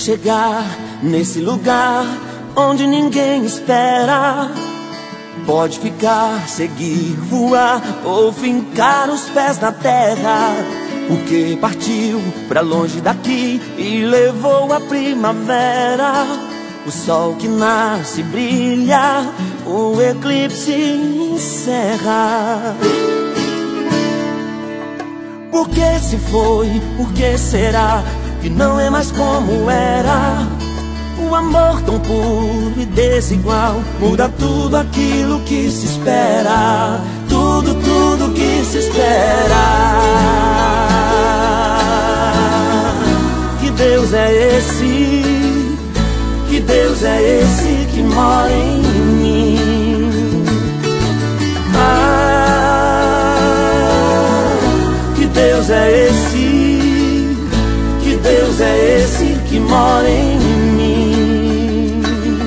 chegar nesse lugar onde ninguém espera, pode ficar, seguir, voar ou fincar os pés na terra, porque partiu pra longe daqui e levou a primavera. O sol que nasce brilha, o eclipse encerra. Por que se foi? Por que será que não é mais como era? O amor tão puro e desigual muda tudo aquilo que se espera. Tudo, tudo que se espera. Que Deus é esse? Que Deus é esse que mora em mim? Que Deus é esse? Que Deus é esse que mora em mim?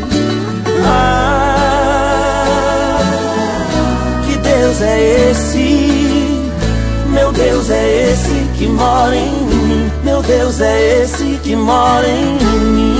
Que Deus é esse? Meu Deus é esse que mora em mim. Meu Deus é esse que mora em mim.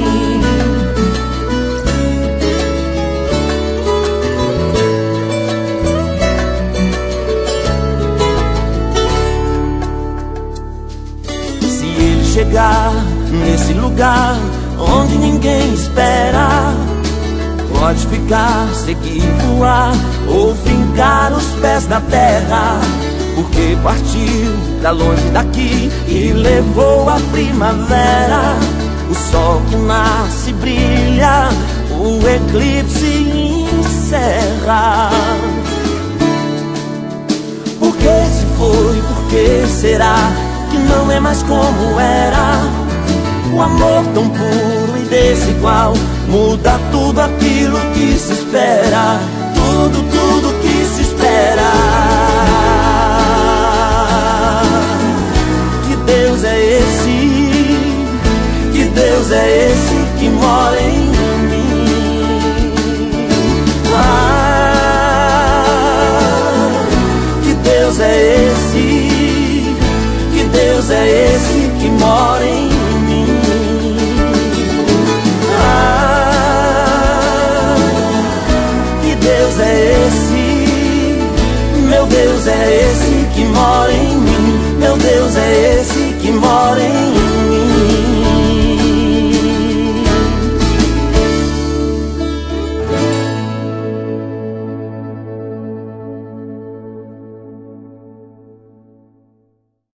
Chegar nesse lugar onde ninguém espera, pode ficar, seguir, voar ou fincar os pés na terra, porque partiu pra longe daqui e levou a primavera. O sol que nasce brilha, o eclipse encerra. Por que se foi? Por que será que não é mais como era? O amor tão puro e desigual muda tudo aquilo que se espera. Tudo, tudo que se espera. Que Deus é esse? Que Deus é esse que mora em mim? Que Deus é esse? Que Deus é esse que mora em mim?